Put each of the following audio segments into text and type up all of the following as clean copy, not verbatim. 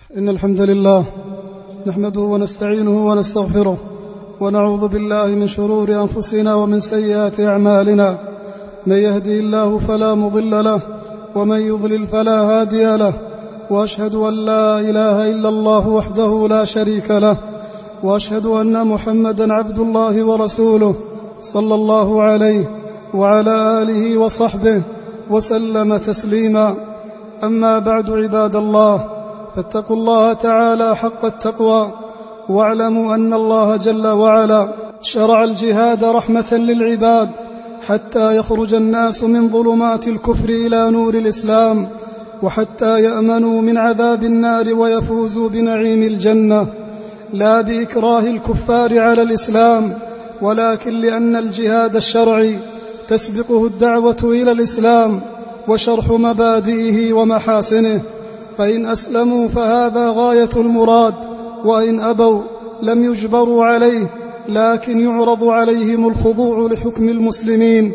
إن الحمد لله نحمده ونستعينه ونستغفره ونعوذ بالله من شرور أنفسنا ومن سيئات أعمالنا. من يهدي الله فلا مضل له ومن يضلل فلا هادي له، وأشهد أن لا إله إلا الله وحده لا شريك له، وأشهد أن محمدا عبد الله ورسوله صلى الله عليه وعلى آله وصحبه وسلم تسليما. أما بعد، عباد الله، فاتقوا الله تعالى حق التقوى، واعلموا أن الله جل وعلا شرع الجهاد رحمة للعباد حتى يخرج الناس من ظلمات الكفر إلى نور الإسلام، وحتى يأمنوا من عذاب النار ويفوزوا بنعيم الجنة، لا بإكراه الكفار على الإسلام، ولكن لأن الجهاد الشرعي تسبقه الدعوة إلى الإسلام وشرح مبادئه ومحاسنه. فإن أسلموا فهذا غاية المراد، وإن أبوا لم يجبروا عليه، لكن يعرض عليهم الخضوع لحكم المسلمين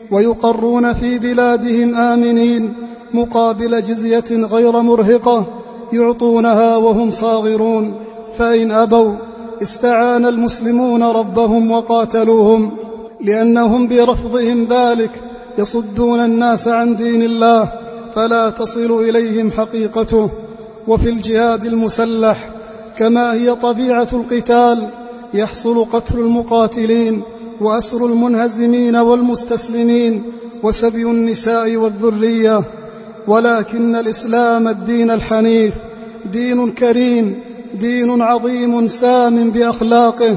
ويقرون في بلادهم آمنين مقابل جزية غير مرهقة يعطونها وهم صاغرون. فإن أبوا استعان المسلمون ربهم وقاتلوهم، لأنهم برفضهم ذلك يصدون الناس عن دين الله فلا تصل إليهم حقيقته. وفي الجهاد المسلح كما هي طبيعة القتال يحصل قتل المقاتلين وأسر المنهزمين والمستسلمين وسبي النساء والذرية، ولكن الإسلام الدين الحنيف دين كريم، دين عظيم سام بأخلاقه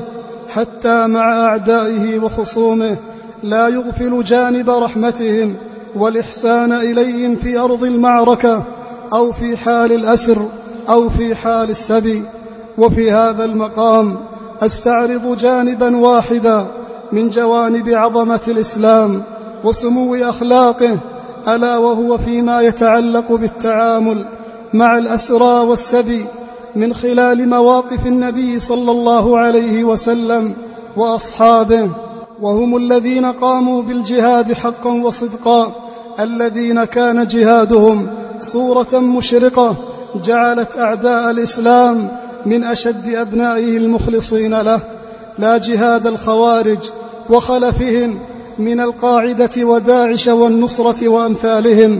حتى مع أعدائه وخصومه، لا يغفل جانب رحمتهم والإحسان إليهم في أرض المعركة أو في حال الأسر أو في حال السبي. وفي هذا المقام أستعرض جانبا واحدا من جوانب عظمة الإسلام وسمو أخلاقه، ألا وهو فيما يتعلق بالتعامل مع الأسرى والسبي من خلال مواقف النبي صلى الله عليه وسلم وأصحابه، وهم الذين قاموا بالجهاد حقا وصدقا، الذين كان جهادهم صورة مشرقة جعلت أعداء الإسلام من أشد أبنائه المخلصين له، لا جهاد الخوارج وخلفهم من القاعدة وداعش والنصرة وأمثالهم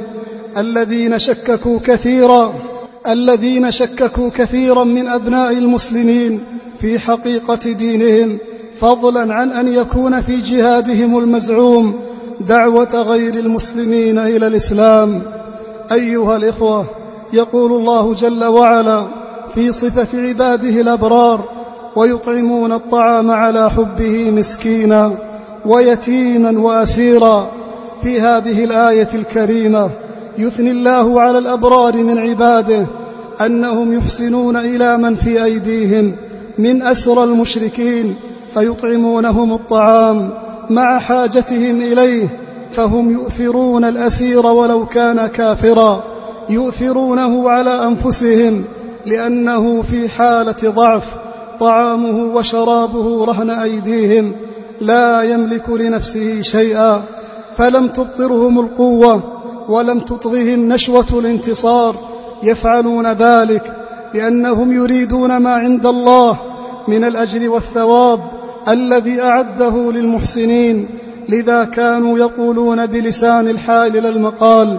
الذين شككوا كثيرا من أبناء المسلمين في حقيقة دينهم، فضلا عن أن يكون في جهادهم المزعوم دعوة غير المسلمين إلى الإسلام. أيها الإخوة، يقول الله جل وعلا في صفة عباده الأبرار: ويطعمون الطعام على حبه مسكينا ويتيما وأسيرا. في هذه الآية الكريمة يثني الله على الأبرار من عباده أنهم يحسنون إلى من في أيديهم من أسرى المشركين فيطعمونهم الطعام مع حاجتهم إليه، فهم يؤثرون الأسير ولو كان كافرا، يؤثرونه على أنفسهم لأنه في حالة ضعف، طعامه وشرابه رهن أيديهم، لا يملك لنفسه شيئا، فلم تبطرهم القوة ولم تطغهم نشوة الانتصار. يفعلون ذلك لأنهم يريدون ما عند الله من الأجر والثواب الذي أعده للمحسنين، لذا كانوا يقولون بلسان الحال للمقال: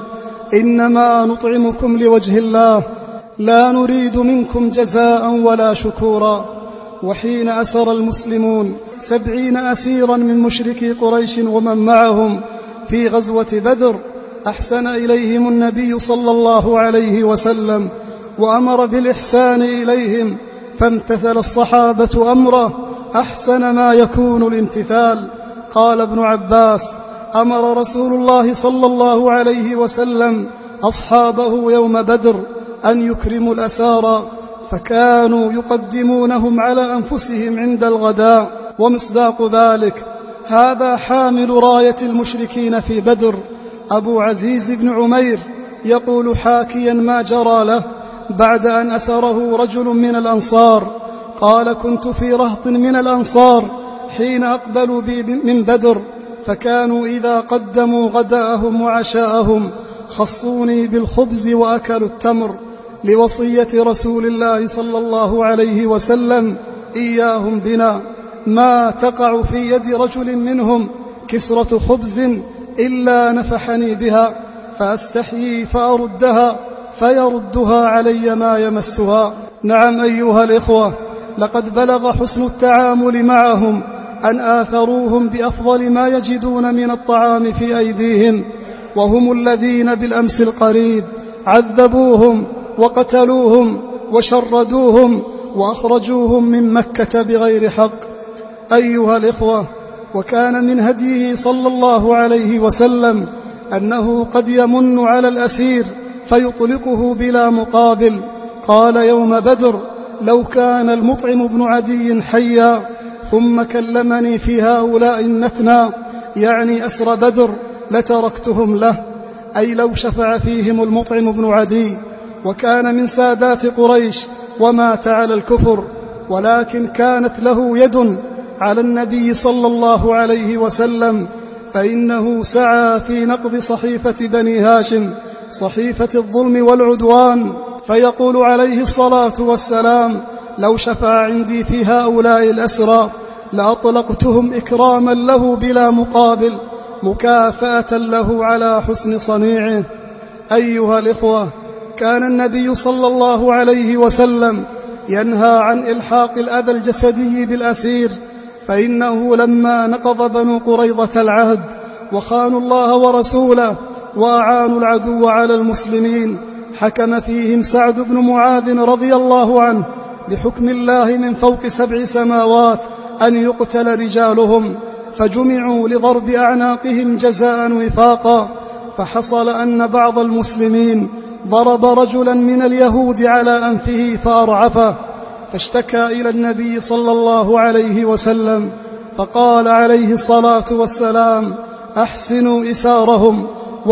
إنما نطعمكم لوجه الله لا نريد منكم جزاء ولا شكورا. وحين أسر المسلمون 70 أسيرا من مشركي قريش ومن معهم في غزوة بدر، أحسن إليهم النبي صلى الله عليه وسلم وأمر بالإحسان إليهم، فامتثل الصحابة أمره أحسن ما يكون الامتثال. قال ابن عباس: أمر رسول الله صلى الله عليه وسلم أصحابه يوم بدر أن يكرموا الأسارى، فكانوا يقدمونهم على أنفسهم عند الغداء. ومصداق ذلك هذا حامل راية المشركين في بدر أبو عزيز بن عمير، يقول حاكيا ما جرى له بعد أن أسره رجل من الأنصار، قال: كنت في رهط من الأنصار حين أقبلوا بي من بدر، فكانوا إذا قدموا غداءهم وعشاءهم خصوني بالخبز وأكلوا التمر، لوصية رسول الله صلى الله عليه وسلم إياهم بنا ما تقع في يد رجل منهم كسرة خبز إلا نفحني بها فأستحيي فأردها فيردها علي ما يمسها. نعم أيها الإخوة، لقد بلغ حسن التعامل معهم أن آثروهم بأفضل ما يجدون من الطعام في أيديهم، وهم الذين بالأمس القريب عذبوهم وقتلوهم وشردوهم وأخرجوهم من مكة بغير حق. أيها الإخوة، وكان من هديه صلى الله عليه وسلم أنه قد يمن على الأسير فيطلقه بلا مقابل. قال يوم بدر: لو كان المطعم بن عدي حيا ثم كلمني في هؤلاء النتنى، يعني أسر بدر، لتركتهم له، أي لو شفع فيهم المطعم بن عدي، وكان من سادات قريش ومات على الكفر، ولكن كانت له يد على النبي صلى الله عليه وسلم، فإنه سعى في نقض صحيفة بني هاشم، صحيفة الظلم والعدوان، فيقول عليه الصلاة والسلام: لو شفع عندي في هؤلاء الأسرى لأطلقتهم إكراما له بلا مقابل، مكافأة له على حسن صنيعه. أيها الإخوة، كان النبي صلى الله عليه وسلم ينهى عن إلحاق الأذى الجسدي بالأسير، فإنه لما نقض بنو قريظة العهد وخانوا الله ورسوله وأعانوا العدو على المسلمين، حكم فيهم سعد بن معاذ رضي الله عنه بحكم الله من فوق 7 سماوات أن يقتل رجالهم، فجمعوا لضرب أعناقهم جزاء وفاقا. فحصل أن بعض المسلمين ضرب رجلا من اليهود على أنفه فأرعفه، فاشتكى إلى النبي صلى الله عليه وسلم، فقال عليه الصلاة والسلام: أحسنوا إسارهم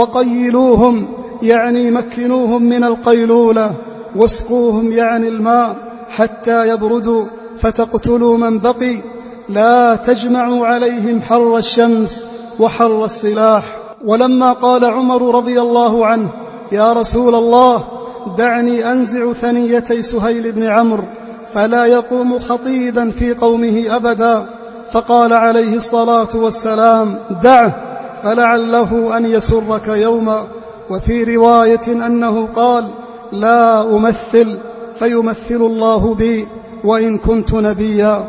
وقيلوهم، يعني مكنوهم من القيلولة، واسقوهم، يعني الماء، حتى يبردوا، فتقتلوا من بقي، لا تجمعوا عليهم حر الشمس وحر السلاح. ولما قال عمر رضي الله عنه: يا رسول الله، دعني أنزع ثنيتي سهيل بن عمرو فلا يقوم خطيبا في قومه أبدا، فقال عليه الصلاة والسلام: دعه فلعله أن يسرك يوما. وفي رواية أنه قال: لا أمثل فيمثل الله بي وإن كنت نبيا.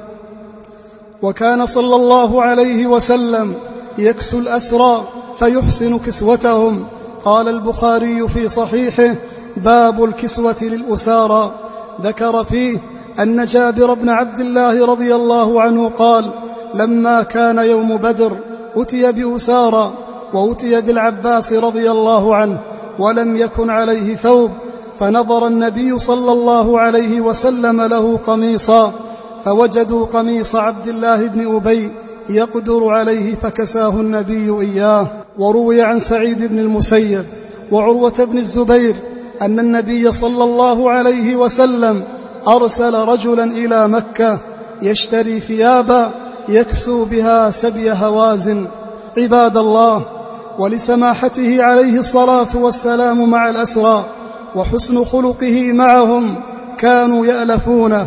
وكان صلى الله عليه وسلم يكسو الأسرى فيحسن كسوتهم. قال البخاري في صحيحه: باب الكسوة للأسارى، ذكر فيه أن جابر بن عبد الله رضي الله عنه قال: لما كان يوم بدر أتي بأسارى، وأتي بالعباس رضي الله عنه ولم يكن عليه ثوب، فنظر النبي صلى الله عليه وسلم له قميصا، فوجدوا قميص عبد الله بن أبي يقدر عليه فكساه النبي إياه. وروي عن سعيد بن المسيب وعروة بن الزبير أن النبي صلى الله عليه وسلم أرسل رجلا إلى مكة يشتري ثيابا يكسو بها سبي هوازن. عباد الله، ولسماحته عليه الصلاة والسلام مع الأسرى وحسن خلقه معهم، كانوا يألفونه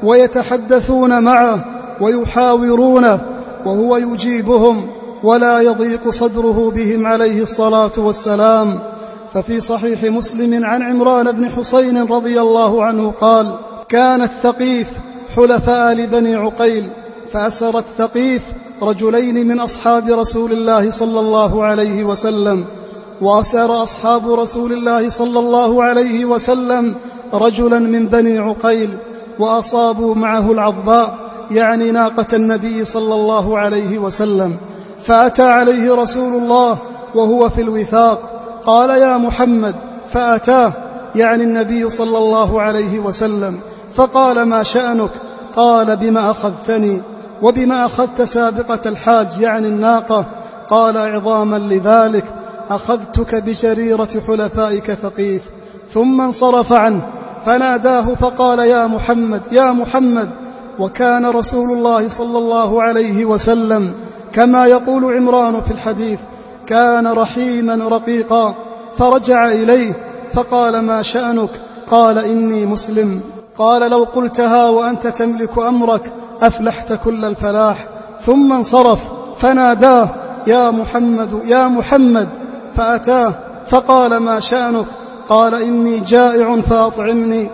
ويتحدثون معه ويحاورونه، وهو يجيبهم ولا يضيق صدره بهم عليه الصلاة والسلام. ففي صحيح مسلم عن عمران بن حسين رضي الله عنه قال: كان الثقيف حلفاء لبني عقيل، فأسر الثقيف رجلين من أصحاب رسول الله صلى الله عليه وسلم، وأسر أصحاب رسول الله صلى الله عليه وسلم رجلا من بني عقيل، وأصابوا معه العضباء، يعني ناقة النبي صلى الله عليه وسلم، فأتى عليه رسول الله وهو في الوثاق، قال: يا محمد، فأتاه، يعني النبي صلى الله عليه وسلم، فقال: ما شأنك؟ قال: بما أخذتني وبما أخذت سابقة الحاج، يعني الناقة؟ قال: عظاما لذلك أخذتك بجريرة حلفائك ثقيف. ثم انصرف عنه فناداه فقال: يا محمد، يا محمد. وكان رسول الله صلى الله عليه وسلم كما يقول عمران في الحديث: كان رحيما رقيقا. فرجع إليه فقال: ما شأنك؟ قال إني مسلم. قال لو قلتها وأنت تملك أمرك أفلحت كل الفلاح. ثم انصرف فناداه يا محمد يا محمد، فأتاه فقال ما شأنك؟ قال إني جائع فأطعمني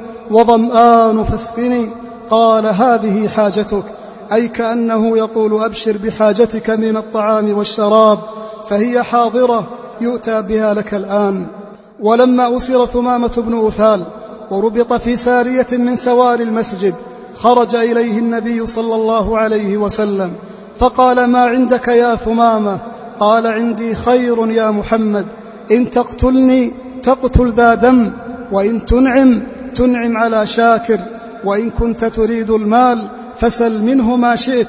وظمآن فاسقني. قال هذه حاجتك، أي كأنه يقول أبشر بحاجتك من الطعام والشراب، فهي حاضرة يؤتى بها لك الآن. ولما أسر ثمامة بن أثال وربط في سارية من سواري المسجد خرج إليه النبي صلى الله عليه وسلم فقال ما عندك يا ثمامة؟ قال عندي خير يا محمد، إن تقتلني تقتل ذا دم، وإن تنعم على شاكر، وإن كنت تريد المال فسل منه ما شئت.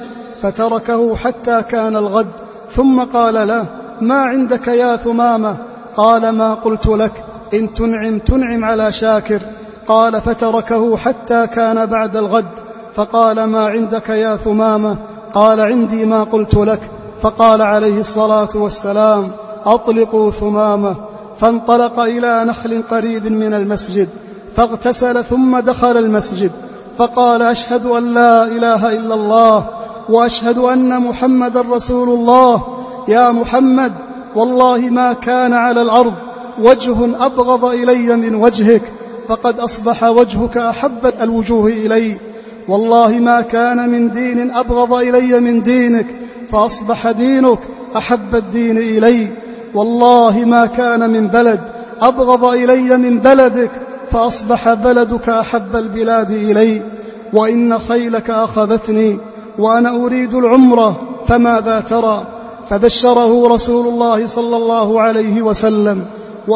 فتركه حتى كان الغد، ثم قال له ما عندك يا ثمامة؟ قال ما قلت لك، إن تنعم على شاكر. قال فتركه حتى كان بعد الغد، فقال ما عندك يا ثمامة؟ قال عندي ما قلت لك. فقال عليه الصلاة والسلام أطلقوا ثمامة. فانطلق إلى نخل قريب من المسجد فاغتسل ثم دخل المسجد فقال أشهد أن لا إله إلا الله وأشهد أن محمد رسول الله. يا محمد والله ما كان على الأرض وجه أبغض إلي من وجهك، فقد أصبح وجهك أحب الوجوه إلي. والله ما كان من دين أبغض إلي من دينك، فأصبح دينك أحب الدين إلي. والله ما كان من بلد أبغض إلي من بلدك، فأصبح بلدك أحب البلاد إلي. وإن خيلك أخذتني وأنا أريد العمرة، فماذا ترى؟ فبشره رسول الله صلى الله عليه وسلم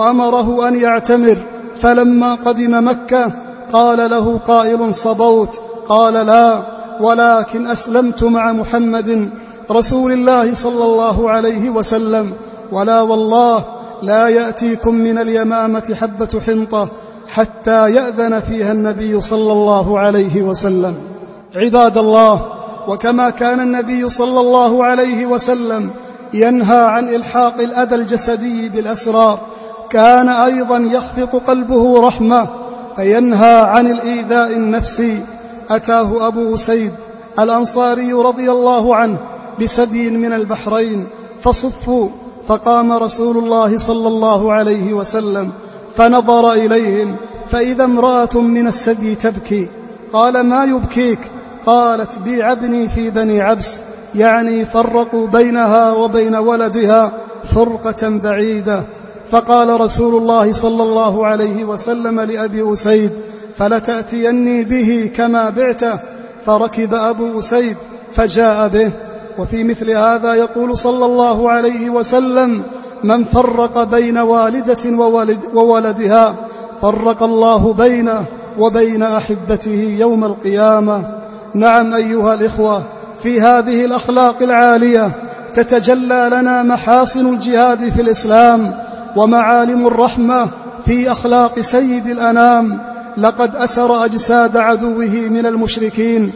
وأمره أن يعتمر. فلما قدم مكة قال له قائل صبوت؟ قال لا، ولكن أسلمت مع محمد رسول الله صلى الله عليه وسلم. ولا والله لا يأتيكم من اليمامة حبة حنطة حتى يأذن فيها النبي صلى الله عليه وسلم. عباد الله، وكما كان النبي صلى الله عليه وسلم ينهى عن إلحاق الأذى الجسدي بالأسرى، كان أيضا يخفق قلبه رحمة فينهى عن الإيذاء النفسي. أتاه أبو أسيد الأنصاري رضي الله عنه بسبي من البحرين فصفوا، فقام رسول الله صلى الله عليه وسلم فنظر إليهم فإذا امرأة من السبي تبكي. قال ما يبكيك؟ قالت بيع ابني في بني عبس، يعني فرقوا بينها وبين ولدها فرقة بعيدة. فقال رسول الله صلى الله عليه وسلم لأبي أسيد فلتأتيني به كما بعته. فركب أبو أسيد فجاء به. وفي مثل هذا يقول صلى الله عليه وسلم من فرق بين والدة وولدها فرق الله بينه وبين أحبته يوم القيامة. نعم أيها الإخوة، في هذه الأخلاق العالية تتجلى لنا محاسن الجهاد في الإسلام ومعالم الرحمة في أخلاق سيد الأنام. لقد أسر أجساد عدوه من المشركين،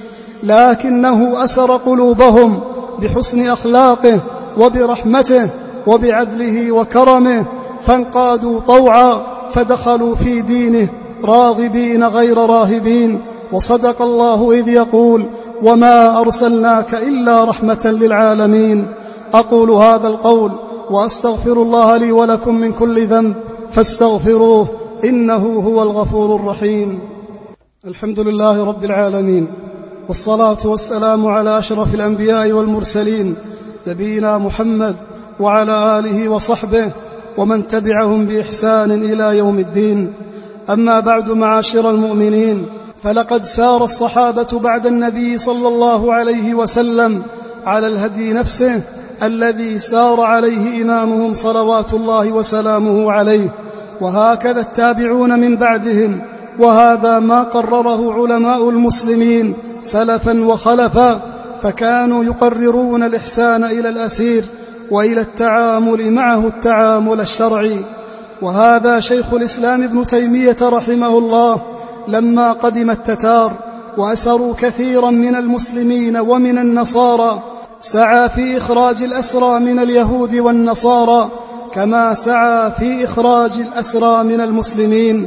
لكنه أسر قلوبهم بحسن أخلاقه وبرحمته وبعدله وكرمه، فانقادوا طوعا فدخلوا في دينه راغبين غير راهبين. وصدق الله إذ يقول وما أرسلناك إلا رحمة للعالمين. أقول هذا القول وأستغفر الله لي ولكم من كل ذنب فاستغفروه إنه هو الغفور الرحيم. الحمد لله رب العالمين، والصلاة والسلام على أشرف الأنبياء والمرسلين نبينا محمد وعلى آله وصحبه ومن تبعهم بإحسان إلى يوم الدين. أما بعد، معاشر المؤمنين، فلقد سار الصحابة بعد النبي صلى الله عليه وسلم على الهدي نفسه الذي سار عليه إمامهم صلوات الله وسلامه عليه، وهكذا التابعون من بعدهم. وهذا ما قرره علماء المسلمين سلفا وخلفا، فكانوا يقررون الإحسان إلى الأسير وإلى التعامل معه التعامل الشرعي. وهذا شيخ الإسلام ابن تيمية رحمه الله لما قدم التتار وأسروا كثيرا من المسلمين ومن النصارى سعى في إخراج الأسرى من اليهود والنصارى كما سعى في إخراج الأسرى من المسلمين.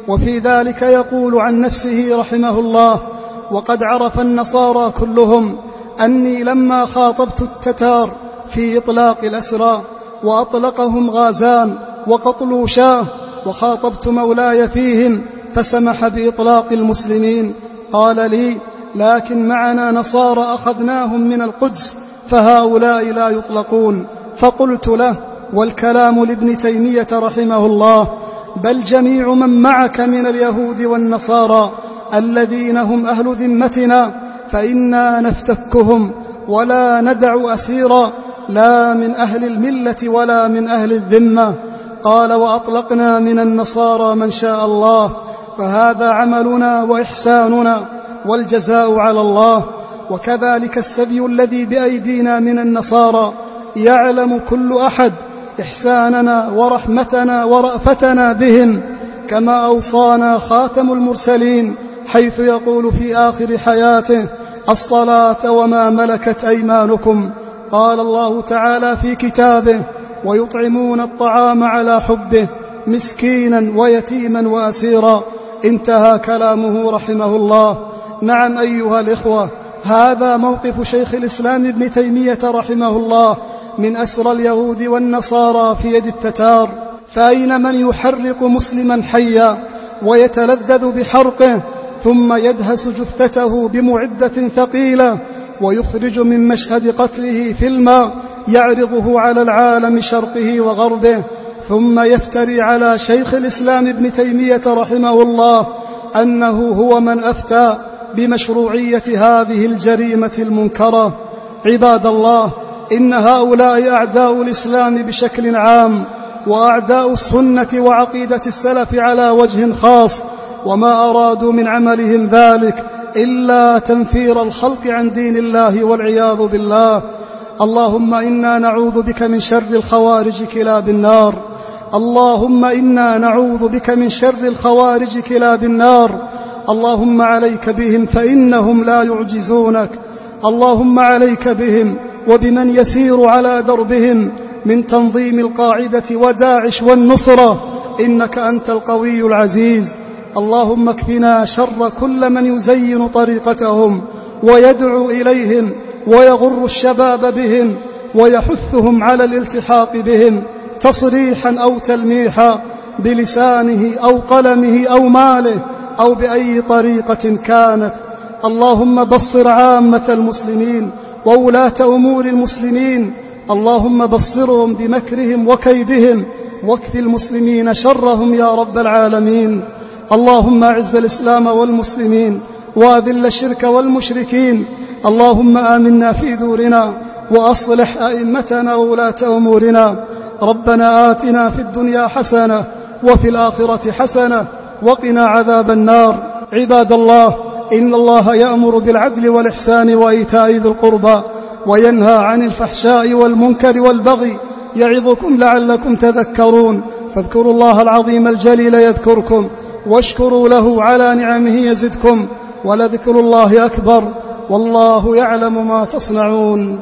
وفي ذلك يقول عن نفسه رحمه الله: وقد عرف النصارى كلهم أني لما خاطبت التتار في إطلاق الأسرى وأطلقهم غازان وقطلوشاه وخاطبت مولاي فيهم فسمح بإطلاق المسلمين، قال لي: لكن معنا نصارى أخذناهم من القدس فهؤلاء لا يطلقون. فقلت له: والكلام لابن تيمية رحمه الله: بل جميع من معك من اليهود والنصارى الذين هم أهل ذمتنا فإنا نفتكهم ولا ندع أسيرا لا من أهل الملة ولا من أهل الذمة. قال: وأطلقنا من النصارى من شاء الله، فهذا عملنا وإحساننا والجزاء على الله. وكذلك السبي الذي بأيدينا من النصارى يعلم كل أحد إحساننا ورحمتنا ورأفتنا بهم، كما أوصانا خاتم المرسلين حيث يقول في آخر حياته: الصلاة وما ملكت أيمانكم. قال الله تعالى في كتابه: ويطعمون الطعام على حبه مسكينا ويتيما وأسيرا. انتهى كلامه رحمه الله. نعم أيها الإخوة، هذا موقف شيخ الإسلام ابن تيمية رحمه الله من أسرى اليهود والنصارى في يد التتار. فأين من يحرق مسلما حيا ويتلذذ بحرقه ثم يدهس جثته بمعدة ثقيلة ويخرج من مشهد قتله فيلما يعرضه على العالم شرقه وغربه، ثم يفتري على شيخ الإسلام ابن تيمية رحمه الله أنه هو من أفتى بمشروعية هذه الجريمة المنكرة؟ عباد الله، إن هؤلاء أعداء الإسلام بشكل عام، وأعداء السنة وعقيدة السلف على وجه خاص، وما أرادوا من عملهم ذلك إلا تنفير الخلق عن دين الله والعياذ بالله. اللهم إنا نعوذ بك من شر الخوارج كلاب النار. اللهم إنا نعوذ بك من شر الخوارج كلاب النار. اللهم عليك بهم فإنهم لا يعجزونك. اللهم عليك بهم وبمن يسير على دربهم من تنظيم القاعدة وداعش والنصرة، إنك أنت القوي العزيز. اللهم اكفنا شر كل من يزين طريقتهم ويدعو إليهم ويغر الشباب بهم ويحثهم على الالتحاق بهم تصريحا أو تلميحا بلسانه أو قلمه أو ماله أو بأي طريقة كانت. اللهم بصر عامة المسلمين وولاة أمور المسلمين، اللهم بصرهم بمكرهم وكيدهم واكف المسلمين شرهم يا رب العالمين. اللهم أعز الإسلام والمسلمين وأذل الشرك والمشركين. اللهم آمنا في دورنا وأصلح أئمتنا وولاة أمورنا. ربنا آتنا في الدنيا حسنة وفي الآخرة حسنة وقنا عذاب النار. عباد الله، إن الله يأمر بالعدل والإحسان وإيتاء ذي القربى وينهى عن الفحشاء والمنكر والبغي يعظكم لعلكم تذكرون. فاذكروا الله العظيم الجليل يذكركم واشكروا له على نعمه يزدكم ولذكر الله أكبر والله يعلم ما تصنعون.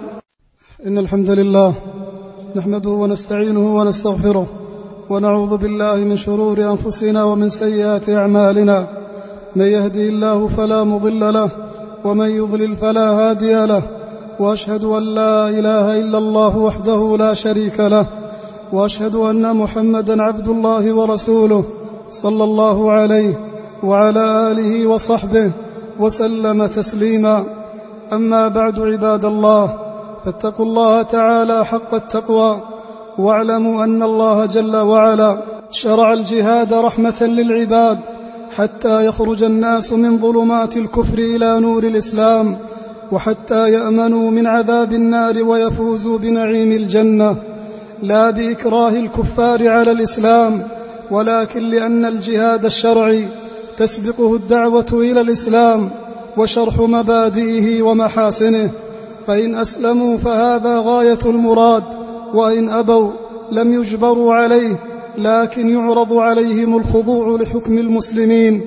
إن الحمد لله نحمده ونستعينه ونستغفره ونعوذ بالله من شرور أنفسنا ومن سيئات أعمالنا. من يهدي الله فلا مضل له ومن يضلل فلا هادي له، وأشهد أن لا إله إلا الله وحده لا شريك له، وأشهد أن محمدا عبد الله ورسوله صلى الله عليه وعلى آله وصحبه وسلم تسليما. أما بعد، عباد الله، فاتقوا الله تعالى حق التقوى، واعلموا أن الله جل وعلا شرع الجهاد رحمة للعباد حتى يخرج الناس من ظلمات الكفر إلى نور الإسلام، وحتى يأمنوا من عذاب النار ويفوزوا بنعيم الجنة، لا بإكراه الكفار على الإسلام، ولكن لأن الجهاد الشرعي تسبقه الدعوة إلى الإسلام وشرح مبادئه ومحاسنه. فإن أسلموا فهذا غاية المراد، وإن أبوا لم يجبروا عليه، لكن يعرض عليهم الخضوع لحكم المسلمين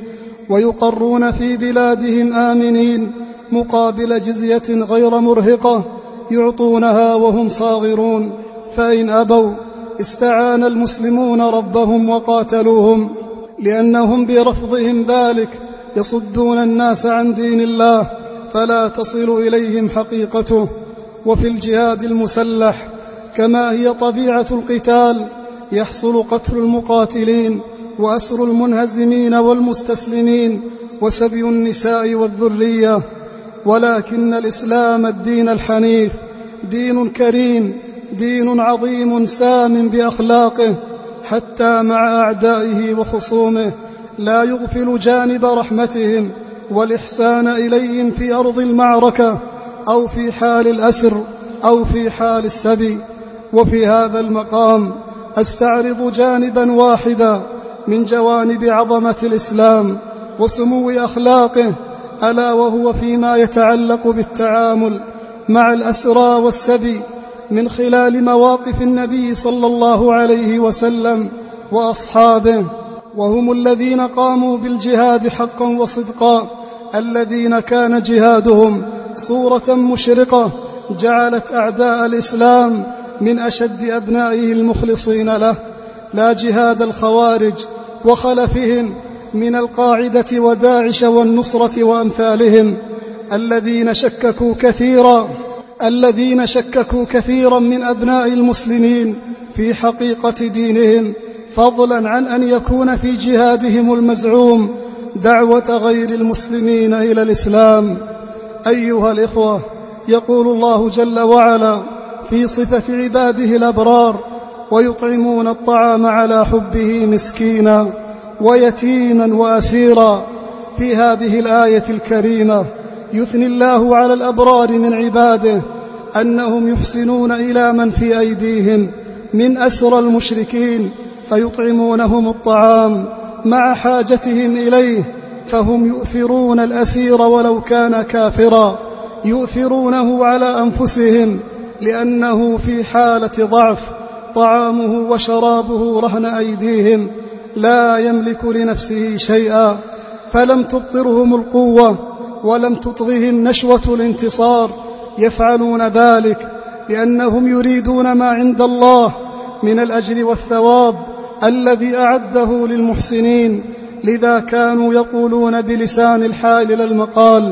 ويقرون في بلادهم آمنين مقابل جزية غير مرهقة يعطونها وهم صاغرون. فإن أبوا استعان المسلمون ربهم وقاتلوهم. لأنهم برفضهم ذلك يصدون الناس عن دين الله فلا تصل إليهم حقيقته. وفي الجهاد المسلح كما هي طبيعة القتال يحصل قتل المقاتلين وأسر المنهزمين والمستسلمين وسبي النساء والذرية، ولكن الإسلام الدين الحنيف دين كريم، دين عظيم سام بأخلاقه حتى مع أعدائه وخصومه، لا يغفل جانب رحمتهم والإحسان إليهم في أرض المعركة أو في حال الأسر أو في حال السبي. وفي هذا المقام أستعرض جانبا واحدا من جوانب عظمة الإسلام وسمو أخلاقه، ألا وهو فيما يتعلق بالتعامل مع الأسرى والسبي من خلال مواقف النبي صلى الله عليه وسلم وأصحابه، وهم الذين قاموا بالجهاد حقا وصدقا، الذين كان جهادهم صورة مشرقة جعلت أعداء الإسلام من أشد أبنائه المخلصين له، لا جهاد الخوارج وخلفهم من القاعدة وداعش والنصرة وأمثالهم الذين شككوا كثيرا من أبناء المسلمين في حقيقة دينهم، فضلا عن أن يكون في جهادهم المزعوم دعوة غير المسلمين إلى الإسلام. أيها الإخوة، يقول الله جل وعلا في صفة عباده الأبرار: ويطعمون الطعام على حبه مسكينا ويتيما وأسيرا. في هذه الآية الكريمة يثني الله على الأبرار من عباده أنهم يحسنون إلى من في أيديهم من أسرى المشركين فيطعمونهم الطعام مع حاجتهم إليه، فهم يؤثرون الأسير ولو كان كافرا، يؤثرونه على أنفسهم لأنه في حالة ضعف، طعامه وشرابه رهن أيديهم، لا يملك لنفسه شيئا، فلم تبطرهم القوة ولم تطغهم نشوة الانتصار. يفعلون ذلك لأنهم يريدون ما عند الله من الأجر والثواب الذي أعده للمحسنين، لذا كانوا يقولون بلسان الحال للمقال: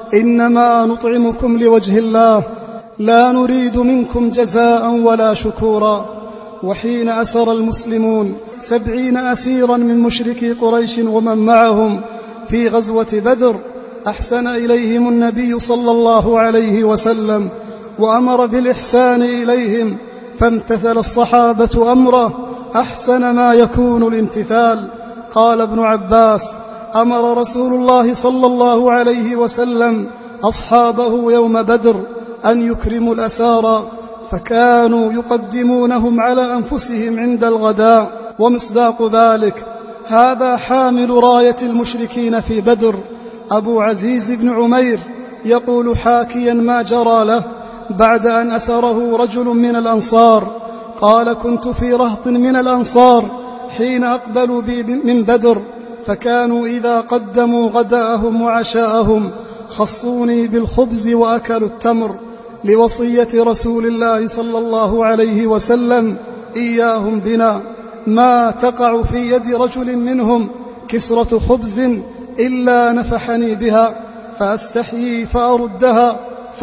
إنما نطعمكم لوجه الله لا نريد منكم جزاء ولا شكورا. وحين أسر المسلمون 70 أسيرا من مشركي قريش ومن معهم في غزوة بدر، أحسن إليهم النبي صلى الله عليه وسلم وأمر بالإحسان إليهم، فامتثل الصحابة أمره أحسن ما يكون الامتثال. قال ابن عباس: أمر رسول الله صلى الله عليه وسلم أصحابه يوم بدر أن يكرموا الأسارى، فكانوا يقدمونهم على أنفسهم عند الغداء. ومصداق ذلك هذا حامل راية المشركين في بدر أبو عزيز بن عمير، يقول حاكيا ما جرى له بعد أن أسره رجل من الأنصار، قال: كنت في رهط من الأنصار حين أقبلوا بي من بدر، فكانوا إذا قدموا غداءهم وعشاءهم خصوني بالخبز وأكلوا التمر، لوصية رسول الله صلى الله عليه وسلم إياهم بنا، ما تقع في يد رجل منهم كسرة خبز إلا نفحني بها، فأستحيي فأردها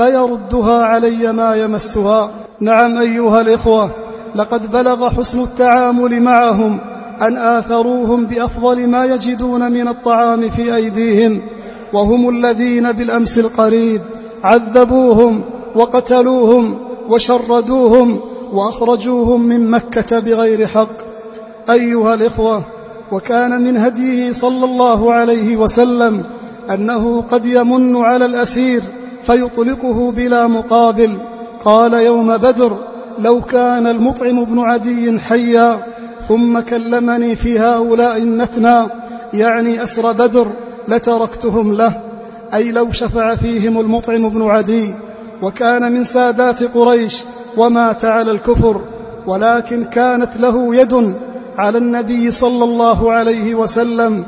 فيردها علي ما يمسها. نعم أيها الإخوة، لقد بلغ حسن التعامل معهم أن آثروهم بأفضل ما يجدون من الطعام في أيديهم، وهم الذين بالأمس القريب عذبوهم وقتلوهم وشردوهم وأخرجوهم من مكة بغير حق. أيها الإخوة، وكان من هديه صلى الله عليه وسلم أنه قد يمن على الأسير فيطلقه بلا مقابل. قال يوم بدر: لو كان المطعم بن عدي حيا ثم كلمني في هؤلاء النتنى، يعني أسر بدر، لتركتهم له، أي لو شفع فيهم المطعم بن عدي، وكان من سادات قريش ومات على الكفر، ولكن كانت له يد على النبي صلى الله عليه وسلم،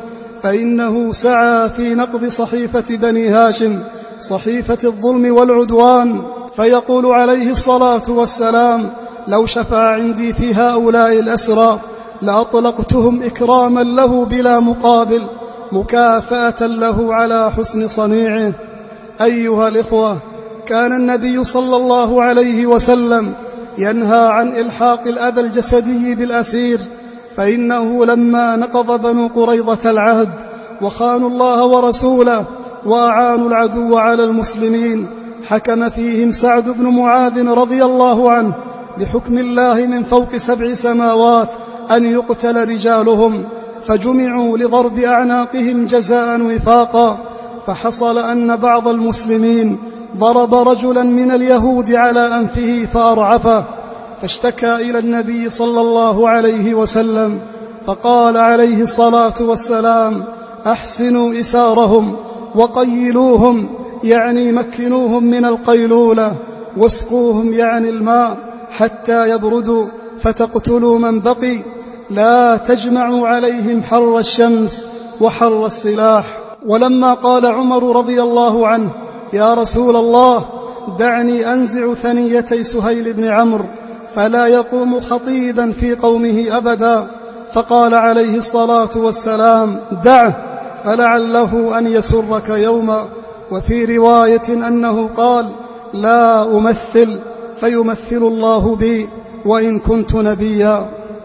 فإنه سعى في نقض صحيفة بني هاشم، صحيفة الظلم والعدوان، فيقول عليه الصلاة والسلام: لو شفع عندي في هؤلاء الأسرى لأطلقتهم إكراما له بلا مقابل مكافأة له على حسن صنيعه. أيها الإخوة، كان النبي صلى الله عليه وسلم ينهى عن إلحاق الأذى الجسدي بالأسير، فإنه لما نقض بنو قريظة العهد وخانوا الله ورسوله وأعانوا العدو على المسلمين، حكم فيهم سعد بن معاذ رضي الله عنه بحكم الله من فوق 7 سماوات أن يقتل رجالهم، فجمعوا لضرب أعناقهم جزاء وفاقا. فحصل أن بعض المسلمين ضرب رجلا من اليهود على أنفه فأرعفه، فاشتكى إلى النبي صلى الله عليه وسلم، فقال عليه الصلاة والسلام: أحسنوا إسارهم وقيلوهم، يعني مكنوهم من القيلولة، واسقوهم يعني الماء حتى يبردوا، فتقتلوا من بقي، لا تجمعوا عليهم حر الشمس وحر السلاح. ولما قال عمر رضي الله عنه: يا رسول الله، دعني أنزع ثنيتي سهيل بن عمرو فلا يقوم خطيبا في قومه أبدا، فقال عليه الصلاة والسلام: دعه فلعله أن يسرك يوما. وفي رواية أنه قال: لا أمثل فيمثل الله بي وإن كنت نبيا.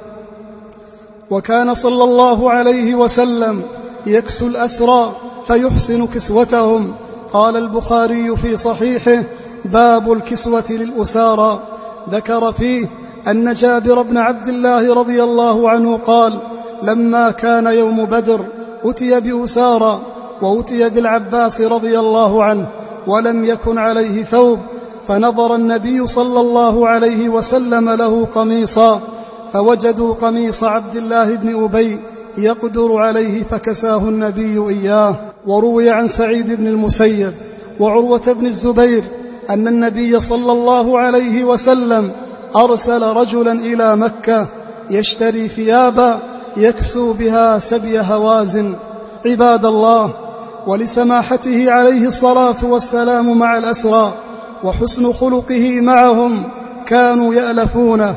وكان صلى الله عليه وسلم يكسو الأسرى فيحسن كسوتهم. قال البخاري في صحيحه: باب الكسوة للأسارى. ذكر فيه أن جابر بن عبد الله رضي الله عنه قال: لما كان يوم بدر أتي بأسارى، وأتي بالعباس رضي الله عنه ولم يكن عليه ثوب، فنظر النبي صلى الله عليه وسلم له قميصا، فوجدوا قميص عبد الله بن أبي يقدر عليه فكساه النبي إياه. وروي عن سعيد بن المسيب وعروة بن الزبير أن النبي صلى الله عليه وسلم أرسل رجلا إلى مكة يشتري ثيابا يكسو بها سبي هوازن. عباد الله، ولسماحته عليه الصلاة والسلام مع الأسرى وحسن خلقه معهم كانوا يألفونه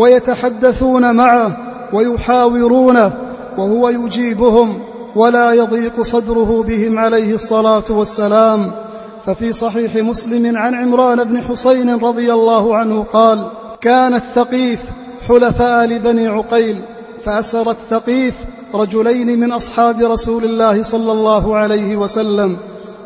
ويتحدثون معه ويحاورونه وهو يجيبهم ولا يضيق صدره بهم عليه الصلاة والسلام. ففي صحيح مسلم عن عمران بن حسين رضي الله عنه قال: كان الثقيف حلفاء لبني عقيل، فأسر الثقيف رجلين من أصحاب رسول الله صلى الله عليه وسلم،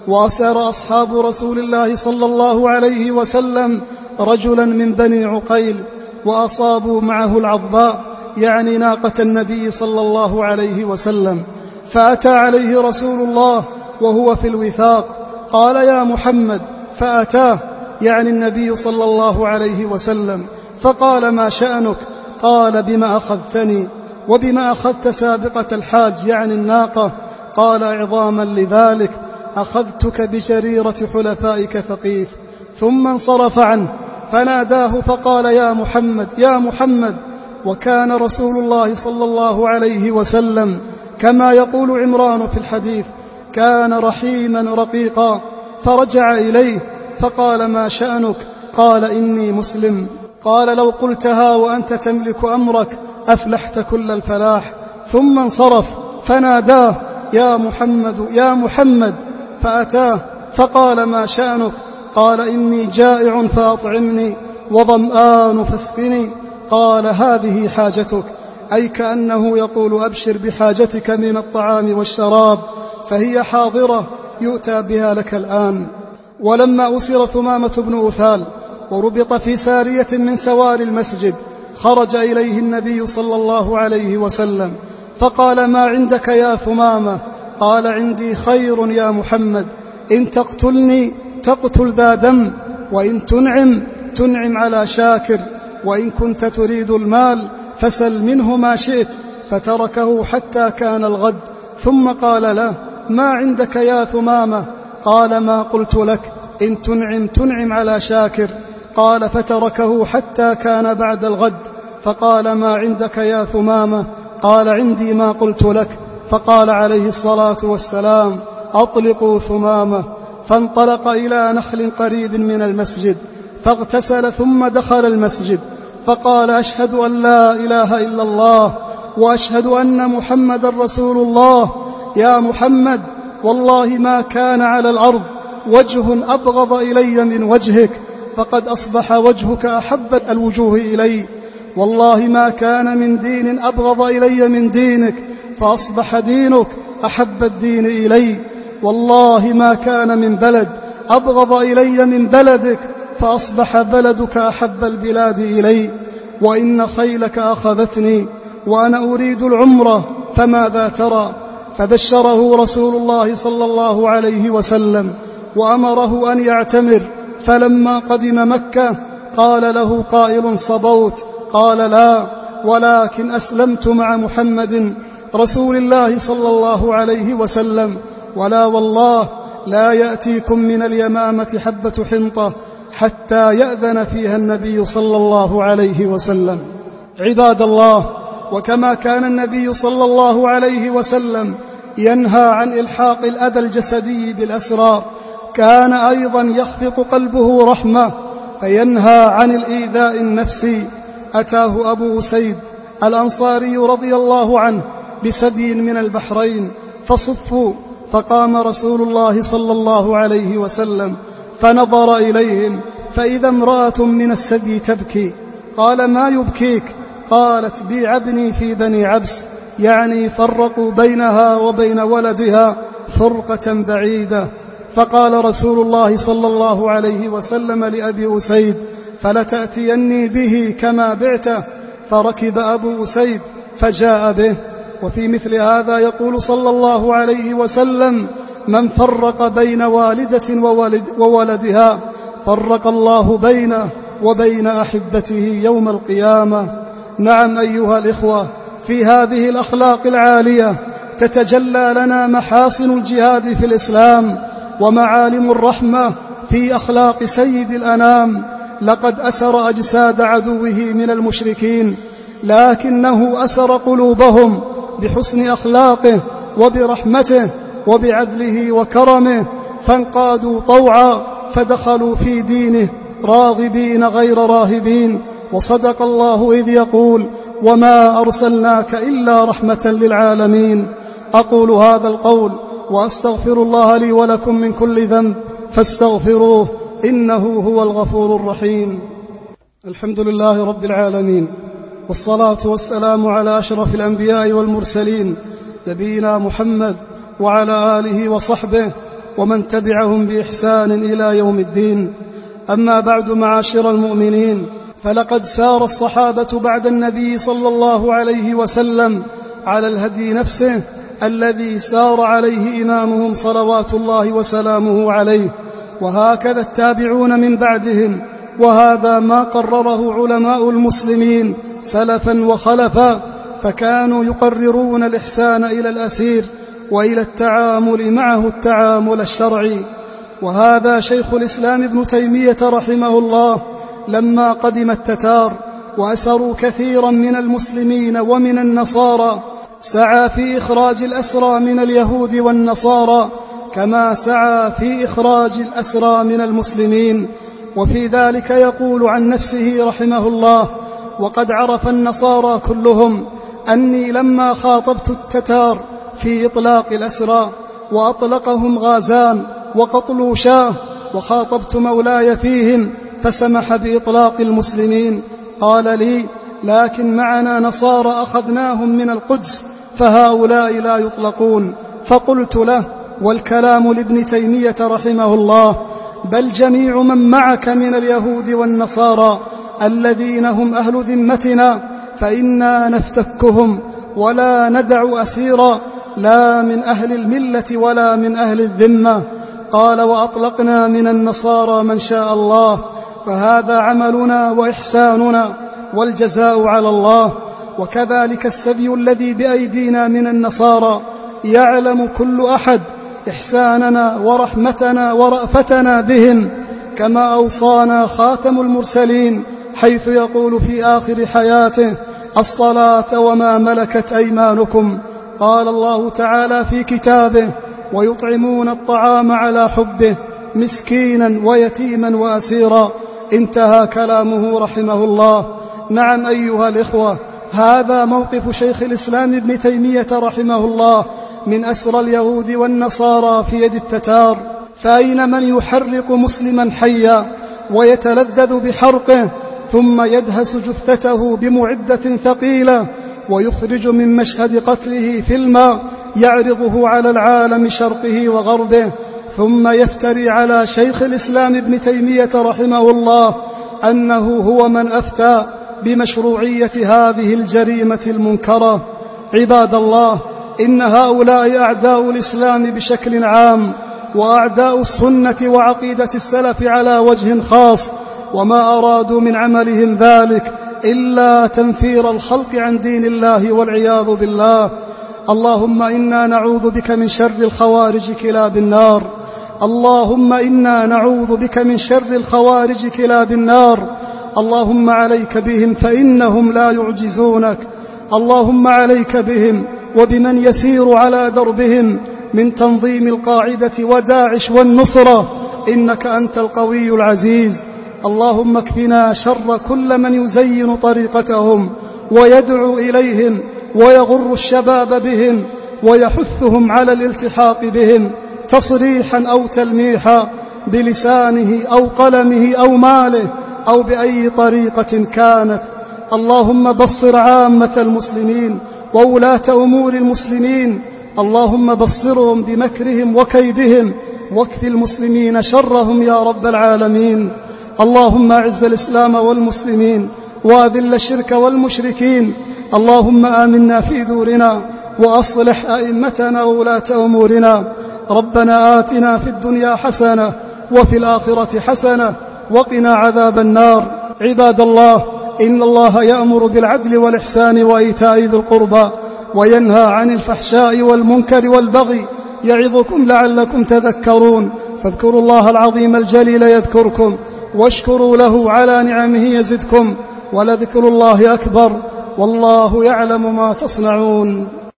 وأسر أصحاب رسول الله صلى الله عليه وسلم رجلا من بني عقيل، وأصابوا معه العضباء، يعني ناقة النبي صلى الله عليه وسلم، فأتى عليه رسول الله وهو في الوثاق، قال: يا محمد، فأتاه، يعني النبي صلى الله عليه وسلم، فقال: ما شأنك؟ قال: بما أخذتني وبما أخذت سابقة الحاج، يعني الناقة؟ قال: عظاما لذلك أخذتك بجريرة حلفائك ثقيف. ثم انصرف عنه فناداه فقال: يا محمد، يا محمد. وكان رسول الله صلى الله عليه وسلم كما يقول عمران في الحديث كان رحيما رقيقا، فرجع إليه فقال: ما شأنك؟ قال: إني مسلم. قال: لو قلتها وأنت تملك أمرك أفلحت كل الفلاح. ثم انصرف فناداه: يا محمد، يا محمد، فأتاه فقال: ما شأنك؟ قال: إني جائع فأطعمني وظمآن فاسقني. قال: هذه حاجتك، أي كأنه يقول: أبشر بحاجتك من الطعام والشراب، فهي حاضرة يؤتى بها لك الآن. ولما أسر ثمامة بن أثال وربط في سارية من سوار المسجد، خرج إليه النبي صلى الله عليه وسلم فقال: ما عندك يا ثمامة؟ قال: عندي خير يا محمد، إن تقتلني تقتل ذا دم، وإن تنعم على شاكر، وإن كنت تريد المال فسل منه ما شئت. فتركه حتى كان الغد، ثم قال له: ما عندك يا ثمامة؟ قال: ما قلت لك، إن تنعم على شاكر. قال: فتركه حتى كان بعد الغد، فقال: ما عندك يا ثمامة؟ قال: عندي ما قلت لك. فقال عليه الصلاة والسلام: أطلقوا ثمامة. فانطلق إلى نخل قريب من المسجد فاغتسل ثم دخل المسجد، فقال: أشهد أن لا إله إلا الله وأشهد أن محمدا رسول الله. يا محمد، والله ما كان على الأرض وجه أبغض إلي من وجهك، فقد أصبح وجهك أحب الوجوه إلي. والله ما كان من دين أبغض إلي من دينك، فأصبح دينك أحب الدين إلي. والله ما كان من بلد أبغض إلي من بلدك، فأصبح بلدك أحب البلاد إلي. وإن خيلك أخذتني وأنا أريد العمرة، فماذا ترى؟ فبشره رسول الله صلى الله عليه وسلم وأمره أن يعتمر. فلما قدم مكة قال له قائل: صبوت؟ قال: لا، ولكن أسلمت مع محمد رسول الله صلى الله عليه وسلم. ولا والله لا يأتيكم من اليمامة حبة حنطة حتى يأذن فيها النبي صلى الله عليه وسلم. عباد الله، وكما كان النبي صلى الله عليه وسلم ينهى عن إلحاق الأذى الجسدي بالأسرى، كان أيضا يخفق قلبه رحمة فينهى عن الإيذاء النفسي. أتاه أبو أسيد الأنصاري رضي الله عنه بسبي من البحرين فصفوا، فقام رسول الله صلى الله عليه وسلم فنظر إليهم فإذا امرأة من السبي تبكي. قال: ما يبكيك؟ قالت: بيع ابني في بني عبس، يعني فرقوا بينها وبين ولدها فرقة بعيدة. فقال رسول الله صلى الله عليه وسلم لأبي أسيد: فلتأتيني به كما بعته. فركب أبو أسيد فجاء به. وفي مثل هذا يقول صلى الله عليه وسلم: من فرق بين والدة وولدها فرق الله بينه وبين أحبته يوم القيامة. نعم أيها الإخوة، في هذه الأخلاق العالية تتجلى لنا محاسن الجهاد في الإسلام ومعالم الرحمة في أخلاق سيد الأنام. لقد أسر أجساد عدوه من المشركين، لكنه أسر قلوبهم بحسن أخلاقه وبرحمته وبعدله وكرمه، فانقادوا طوعا فدخلوا في دينه راغبين غير راهبين. وصدق الله إذ يقول: وما أرسلناك إلا رحمة للعالمين. أقول هذا القول وأستغفر الله لي ولكم من كل ذنب فاستغفروه إنه هو الغفور الرحيم. الحمد لله رب العالمين، والصلاة والسلام على أشرف الأنبياء والمرسلين نبينا محمد وعلى آله وصحبه ومن تبعهم بإحسان إلى يوم الدين. أما بعد، معاشر المؤمنين، فلقد سار الصحابة بعد النبي صلى الله عليه وسلم على الهدي نفسه الذي سار عليه إمامهم صلوات الله وسلامه عليه، وهكذا التابعون من بعدهم. وهذا ما قرره علماء المسلمين سلفا وخلفا، فكانوا يقررون الإحسان إلى الأسير وإلى التعامل معه التعامل الشرعي. وهذا شيخ الإسلام ابن تيمية رحمه الله لما قدم التتار وأسروا كثيرا من المسلمين ومن النصارى سعى في إخراج الأسرى من اليهود والنصارى كما سعى في إخراج الأسرى من المسلمين. وفي ذلك يقول عن نفسه رحمه الله: وقد عرف النصارى كلهم أني لما خاطبت التتار في إطلاق الأسرى وأطلقهم غازان وقطلوشاه وخاطبت مولاي فيهم فسمح بإطلاق المسلمين، قال لي: لكن معنا نصارى أخذناهم من القدس فهؤلاء لا يطلقون. فقلت له: والكلام لابن تيمية رحمه الله: بل جميع من معك من اليهود والنصارى الذين هم أهل ذمتنا فإنا نفتكهم ولا ندع أسيرا لا من أهل الملة ولا من أهل الذمة. قال: وأطلقنا من النصارى من شاء الله، فهذا عملنا وإحساننا والجزاء على الله. وكذلك السبي الذي بأيدينا من النصارى يعلم كل أحد إحساننا ورحمتنا ورأفتنا بهم، كما أوصانا خاتم المرسلين حيث يقول في آخر حياته: الصلاة وما ملكت أيمانكم. قال الله تعالى في كتابه: ويطعمون الطعام على حبه مسكينا ويتيما وأسيرا. انتهى كلامه رحمه الله. نعم أيها الإخوة، هذا موقف شيخ الإسلام ابن تيمية رحمه الله من أسرى اليهود والنصارى في يد التتار. فأين من يحرق مسلما حيا ويتلذذ بحرقه ثم يدهس جثته بمعدة ثقيلة ويخرج من مشهد قتله فيلما يعرضه على العالم شرقه وغربه، ثم يفتري على شيخ الإسلام ابن تيمية رحمه الله أنه هو من أفتى بمشروعية هذه الجريمة المنكرة؟ عباد الله، إن هؤلاء أعداء الإسلام بشكل عام، وأعداء السنة وعقيدة السلف على وجه خاص، وما أرادوا من عملهم ذلك إلا تنفير الخلق عن دين الله والعياذ بالله. اللهم إنا نعوذ بك من شر الخوارج كلاب النار. اللهم إنا نعوذ بك من شر الخوارج كلاب النار. اللهم عليك بهم فإنهم لا يعجزونك. اللهم عليك بهم وبمن يسير على دربهم من تنظيم القاعدة وداعش والنصرة، إنك أنت القوي العزيز. اللهم اكفنا شر كل من يزين طريقتهم ويدعو إليهم ويغر الشباب بهم ويحثهم على الالتحاق بهم تصريحا أو تلميحا بلسانه أو قلمه أو ماله أو بأي طريقة كانت. اللهم بصر عامة المسلمين وولاة أمور المسلمين، اللهم بصرهم بمكرهم وكيدهم واكف المسلمين شرهم يا رب العالمين. اللهم أعز الإسلام والمسلمين وأذل الشرك والمشركين. اللهم آمنا في دورنا وأصلح أئمتنا وولاة أمورنا. ربنا آتنا في الدنيا حسنة وفي الآخرة حسنة وقنا عذاب النار. عباد الله، إن الله يأمر بالعدل والإحسان وإيتاء ذي القربى وينهى عن الفحشاء والمنكر والبغي يعظكم لعلكم تذكرون. فاذكروا الله العظيم الجليل يذكركم واشكروا له على نعمه يزدكم ولذكر الله أكبر والله يعلم ما تصنعون.